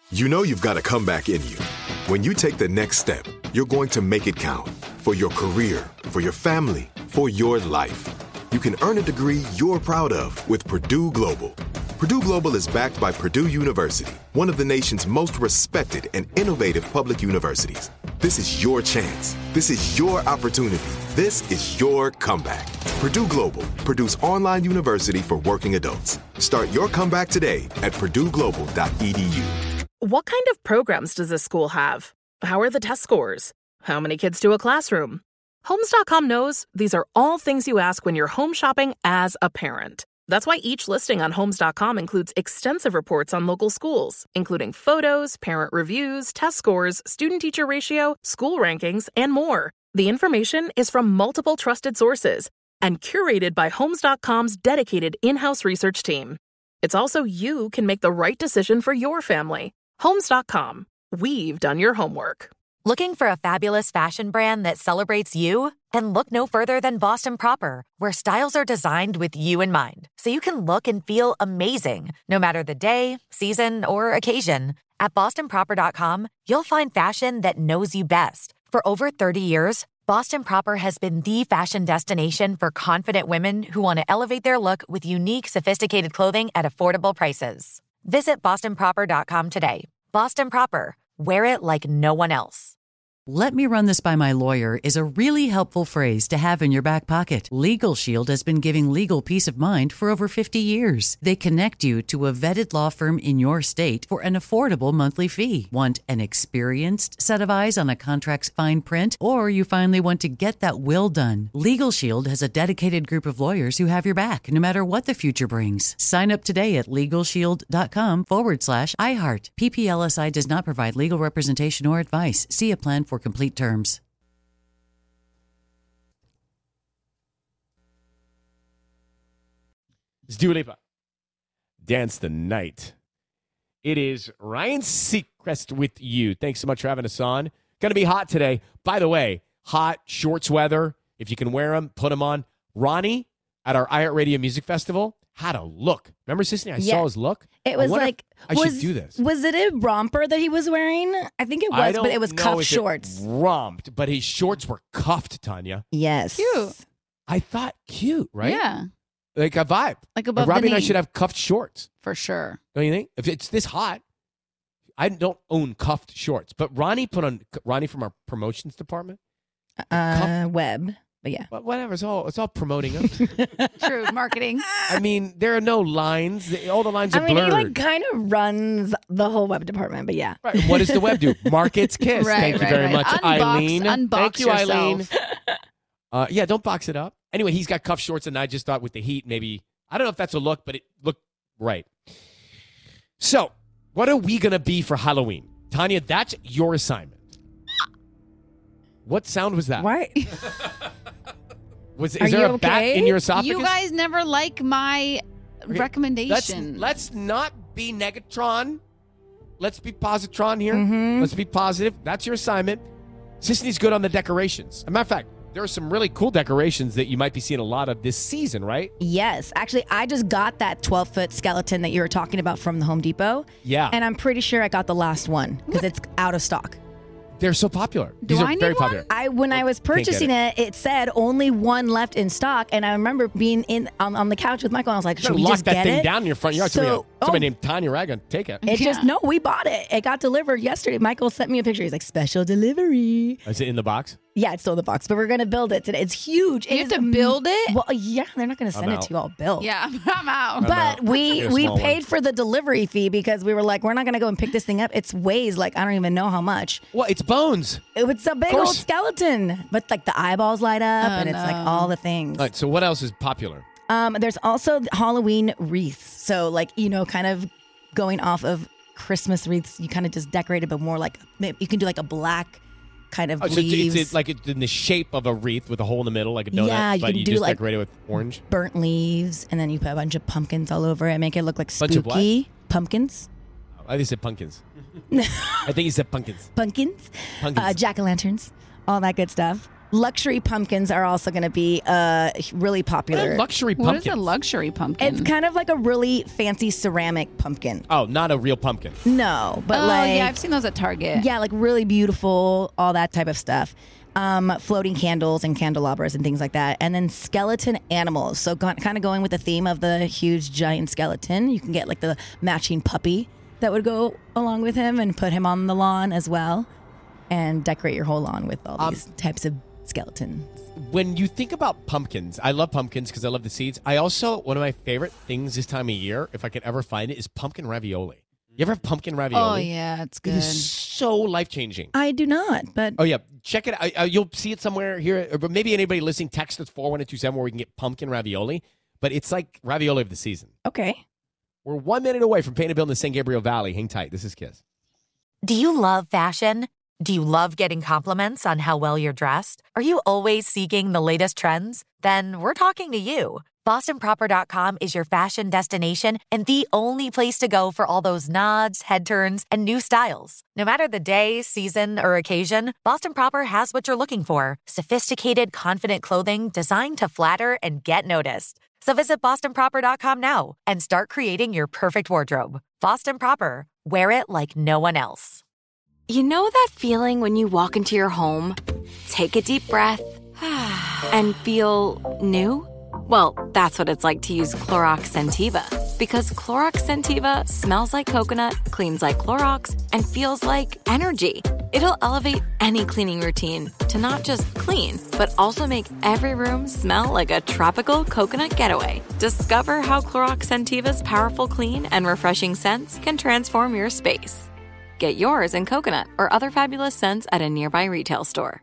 You know you've got a comeback in you. When you take the next step, you're going to make it count for your career, for your family, for your life. You can earn a degree you're proud of with Purdue Global. Purdue Global is backed by Purdue University, one of the nation's most respected and innovative public universities. This is your chance. This is your opportunity. This is your comeback. Purdue Global, Purdue's online university for working adults. Start your comeback today at purdueglobal.edu. What kind of programs does this school have? How are the test scores? How many kids do a classroom? Homes.com knows these are all things you ask when you're home shopping as a parent. That's why each listing on Homes.com includes extensive reports on local schools, including photos, parent reviews, test scores, student-teacher ratio, school rankings, and more. The information is from multiple trusted sources and curated by Homes.com's dedicated in-house research team. It's also you can make the right decision for your family. Homes.com. We've done your homework. Looking for a fabulous fashion brand that celebrates you? Then look no further than Boston Proper, where styles are designed with you in mind, so you can look and feel amazing, no matter the day, season, or occasion. At BostonProper.com, you'll find fashion that knows you best. For over 30 years, Boston Proper has been the fashion destination for confident women who want to elevate their look with unique, sophisticated clothing at affordable prices. Visit BostonProper.com today. Boston Proper. Wear it like no one else. Let me run this by my lawyer is a really helpful phrase to have in your back pocket. Legal Shield has been giving legal peace of mind for over 50 years. They connect you to a vetted law firm in your state for an affordable monthly fee. Want an experienced set of eyes on a contract's fine print? Or you finally want to get that will done? Legal Shield has a dedicated group of lawyers who have your back, no matter what the future brings. Sign up today at LegalShield.com/iHeart. PPLSI does not provide legal representation or advice. See a plan for complete terms. It's Dua Lipa. Dance the Night. It is Ryan Seacrest with you. Thanks so much for having us on. Going to be hot today. By the way, hot shorts weather. If you can wear them, put them on. Ronnie at our iHeartRadio Music Festival had a look. Remember, Sissany? I saw his look. It was like, I should do this. Was it a romper that he was wearing? I think it was, but it was cuff shorts. Romped, but his shorts were cuffed, Tanya. Yes. Cute. I thought cute, right? Yeah. Like a vibe. Like above Robbie the knee. and I should have cuffed shorts. For sure. Don't you think? If it's this hot, I don't own cuffed shorts. But Ronnie from our promotions department. Web. But yeah. But whatever. It's all promoting them. True. Marketing. I mean, there are no lines. All the lines are he blurred. like kind of runs the whole web department, but yeah. Right. What does the web do? Markets kiss. Right, Thank you very much, Eileen. Unbox Thank you, Eileen. yourself. Yeah, don't box it up. Anyway, he's got cuff shorts, and I just thought with the heat, maybe, I don't know if that's a look, but it looked right. So, what are we going to be for Halloween? Tanya, that's your assignment. What sound was that? Why? Is there a bat in your esophagus? You guys never like my recommendation. Let's not be Negatron. Let's be positron here. Mm-hmm. Let's be positive. That's your assignment. Sisney's good on the decorations. As a matter of fact, there are some really cool decorations that you might be seeing a lot of this season, right? Yes. Actually, I just got that 12-foot skeleton that you were talking about from the Home Depot. Yeah. And I'm pretty sure I got the last one because it's out of stock. They're so popular. Do These I are need very one? popular. When I was purchasing it said only one left in stock, and I remember being on the couch with Michael, and I was like, You should gotta we lock just that get thing it? down in your front yard. Somebody named Tanya Raga, take it. It just, no, we bought it. It got delivered yesterday. Michael sent me a picture. He's like, special delivery. Is it in the box? Yeah, it's still in the box, but we're going to build it today. It's huge. You have to build it? Well, yeah, they're not going to send it to you all built. Yeah, I'm out. But we Get a small paid one. for the delivery fee because we were like, we're not going to go and pick this thing up. It weighs like, I don't even know how much. Well, it's bones. It's a big course. old skeleton, but like the eyeballs light up and it's like all the things. All right, so what else is popular? There's also Halloween wreaths. So like, kind of going off of Christmas wreaths, you kind of just decorate it, but more like, you can do like a black kind of So leaves. it's like it's in the shape of a wreath with a hole in the middle, like a donut, Yeah, you but can you do, just like, decorate it with orange. burnt leaves, and then you put a bunch of pumpkins all over it, make it look like Bunch of what? spooky. Pumpkins. I think he said pumpkins. I think he said pumpkins. Pumpkins. Pumpkins. Jack-o'-lanterns. All that good stuff. Luxury pumpkins are also going to be really popular. Luxury pumpkin. What is a luxury pumpkin? It's kind of like a really fancy ceramic pumpkin. Oh, not a real pumpkin. No, but yeah, I've seen those at Target. Yeah, like really beautiful, all that type of stuff. Floating candles and candelabras and things like that. And then skeleton animals. So kind of going with the theme of the huge giant skeleton. You can get like the matching puppy that would go along with him and put him on the lawn as well. And decorate your whole lawn with all these types of skeletons. When you think about pumpkins, I love pumpkins because I love the seeds. I also, one of my favorite things this time of year, if I could ever find it, is pumpkin ravioli. You ever have pumpkin ravioli? Oh, yeah, it's good. It is so life-changing. I do not, but... Oh, yeah. Check it out. You'll see it somewhere here. Or maybe anybody listening, text us 41227 where we can get pumpkin ravioli. But it's like ravioli of the season. Okay. We're 1 minute away from paying a bill in the San Gabriel Valley. Hang tight. This is Kiss. Do you love fashion? Do you love getting compliments on how well you're dressed? Are you always seeking the latest trends? Then we're talking to you. BostonProper.com is your fashion destination and the only place to go for all those nods, head turns, and new styles. No matter the day, season, or occasion, Boston Proper has what you're looking for. Sophisticated, confident clothing designed to flatter and get noticed. So visit BostonProper.com now and start creating your perfect wardrobe. Boston Proper. Wear it like no one else. You know that feeling when you walk into your home, take a deep breath, and feel new? Well, that's what it's like to use Clorox Scentiva. Because Clorox Scentiva smells like coconut, cleans like Clorox, and feels like energy. It'll elevate any cleaning routine to not just clean, but also make every room smell like a tropical coconut getaway. Discover how Clorox Scentiva's powerful clean and refreshing scents can transform your space. Get yours in coconut or other fabulous scents at a nearby retail store.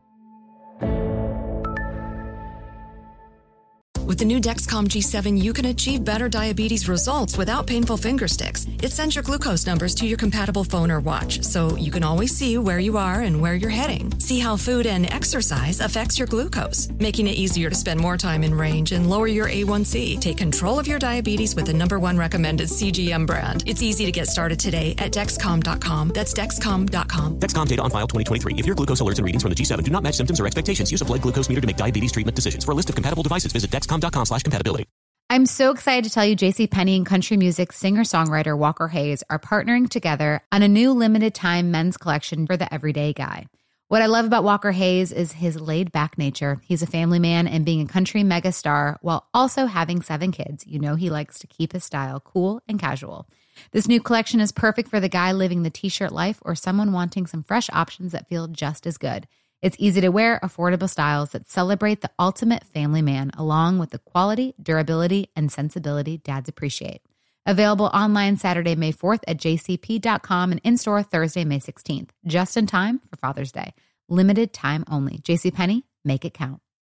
With the new Dexcom G7, you can achieve better diabetes results without painful finger sticks. It sends your glucose numbers to your compatible phone or watch, so you can always see where you are and where you're heading. See how food and exercise affects your glucose, making it easier to spend more time in range and lower your A1C. Take control of your diabetes with the #1 recommended CGM brand. It's easy to get started today at Dexcom.com. That's Dexcom.com. Dexcom data on file 2023. If your glucose alerts and readings from the G7 do not match symptoms or expectations, use a blood glucose meter to make diabetes treatment decisions. For a list of compatible devices, visit Dexcom.com/compatibility. I'm so excited to tell you JCPenney and country music singer-songwriter Walker Hayes are partnering together on a new limited-time men's collection for the everyday guy. What I love about Walker Hayes is his laid-back nature. He's a family man and being a country megastar while also having 7 kids. You know he likes to keep his style cool and casual. This new collection is perfect for the guy living the t-shirt life or someone wanting some fresh options that feel just as good. It's easy to wear, affordable styles that celebrate the ultimate family man, along with the quality, durability, and sensibility dads appreciate. Available online Saturday, May 4th at jcp.com and in-store Thursday, May 16th. Just in time for Father's Day. Limited time only. JCPenney, make it count.